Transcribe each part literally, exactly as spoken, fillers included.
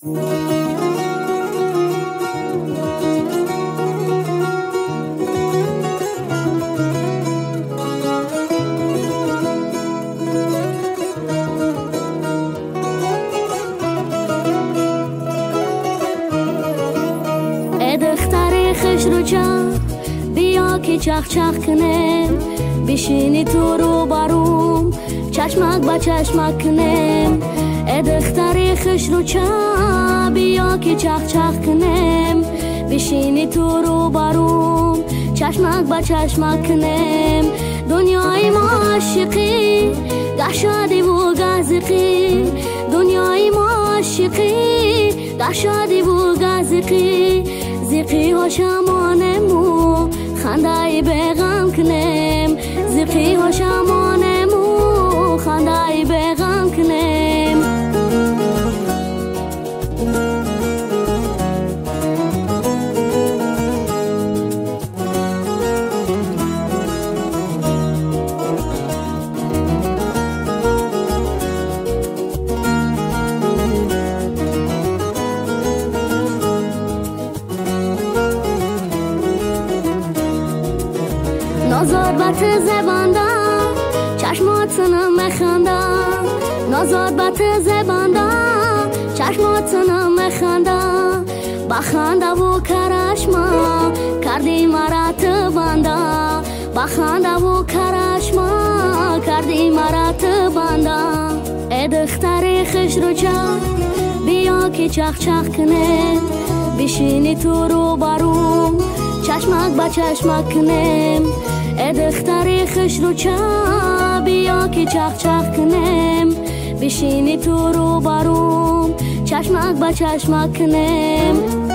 دختر خش رو جا بیا که چخ چخ کنم، بشینی تو رو باروم چشمک با چشمک کنم. دختر خش رو جا بیا که چخ چخ کنم، بشینی تو رو باروم چشمک با چشمک کنم. دنیای ما عاشقی گه شادی و گه زقی، دنیای ما عاشقی گه شادی و گه زقی. زقی ها شمانمو خندای بغم کنم، زقی ها شمانمو خندای بغم کنم. نازاد بات زباندم چشمات سنم مخندم، نازاد بات زباندم چشمات سنم مخندم. بخنده و کرشما کردی مرا تبندم، بخنده و کرشما کردی مرا تبندم. ای دختر خش رو جا بیا که چخ چخ کنه، بشینی تو رو باروم چشمک با چشمک کنم. ای دختر خش رو چا بیا که چخ چخ کنم، بشینی تو رو باروم چشمک با چشمک کنم.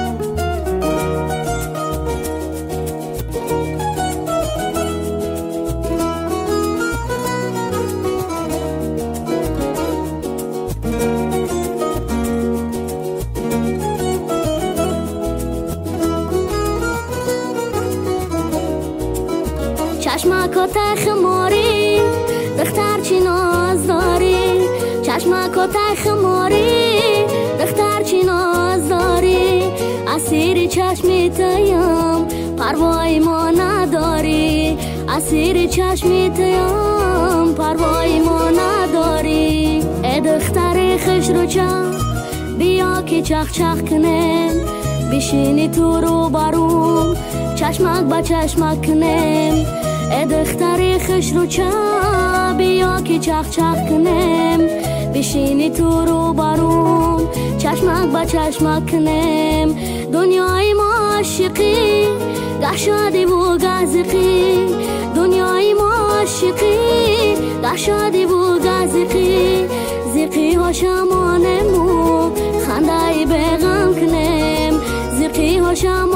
چشمک و تخ ماری دختر چی ناز داری، چشمک و تخ ماری دختر چی ناز داری. اسیر چشمی تیم پروای ما نداری، اسیر چشمی تیم پروای ما نداری. ای دختر خش رو چا بیا که چخ چخ کنم، بشینی تو رو باروم چشمک با چشمک کنم. ای دختر خش رو چا بیا که چخ چخ کنم، بشینی تو رو باروم چشمک با چشمک کنم. دنیای ما عاشقی گه شادی و گه زقی، دنیای ما عاشقی گه شادی و گه زقی. زقی ها شمانمو خندای بغم کنم، زقی ها شمانمو